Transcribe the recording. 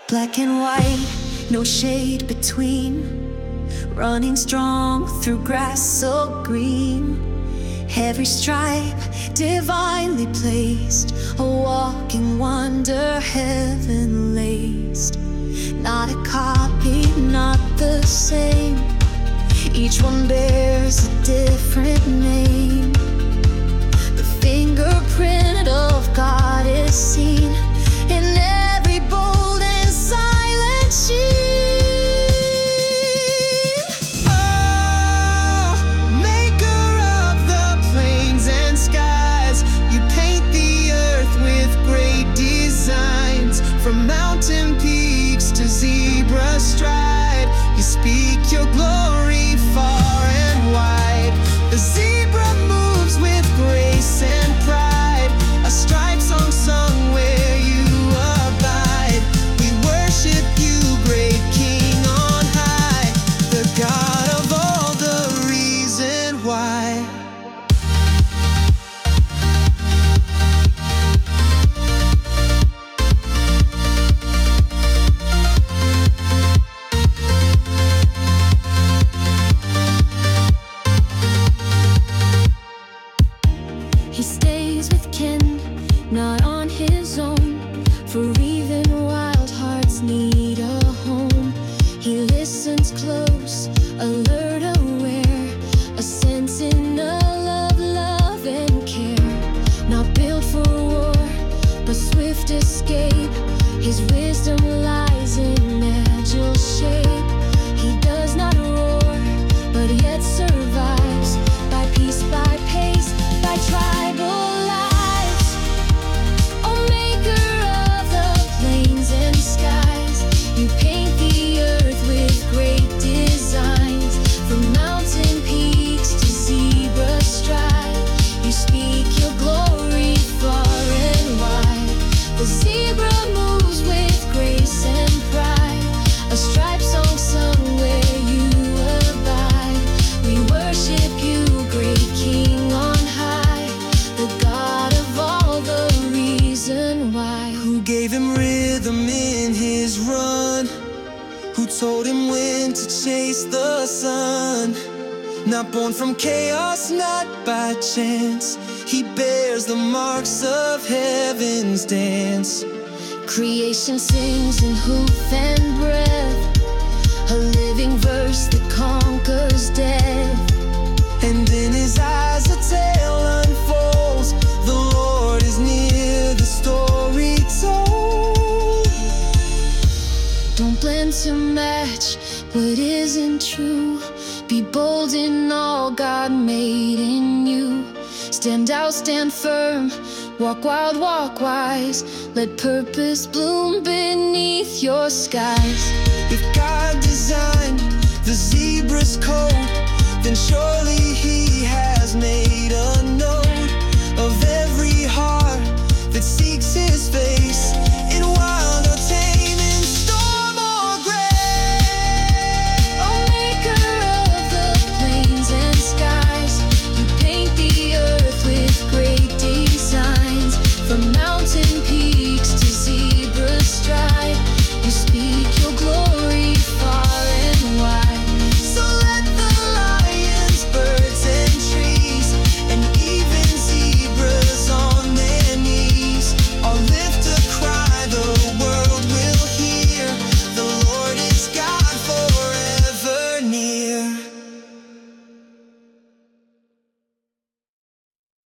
Black and white, no shade between, running strong through grass so green. Every stripe divinely placed, a walking wonder, heaven laced. Not a copy, not the same, each one bears a different name. The fingerprint of God is seen in every bold and silent sheen. From mountain peaks to zebra stride, you speak your glory far and wide. The zebra moves with grace and pride, a stripe song sung where you abide. We worship you, great King on high, the God of all, the reason why. He stays with kin, not on his own, for even wild hearts need a home. He listens close, alert, aware, a sense in a love and care. Not built for war, but swift escape. His wisdom lies in agile shape. He does not roar, but yet survives, by piece, by pace, by tribal lives. O maker of the plains and skies, you paint the earth with great designs. From mountain peaks to zebra stride, you speak your glory far and wide. The zebra moves with grace and pride, a stripe song sung where you abide. We worship you, great King on high, the God of all, the reason why. Who gave him rhythm in his run? Who told him when to chase the sun? Not born from chaos, not by chance, he bears the marks of heaven's dance. Creation sings in hoof and breath, a living verse that conquers death. And in his eyes a tale unfolds, the Lord is near, the story told. Don't blend to match what isn't true. Be bold in all God made in you. Stand out, stand firm, walk wild, walk wise. Let purpose bloom beneath your skies. If God designed the zebra's coat, then surely he has made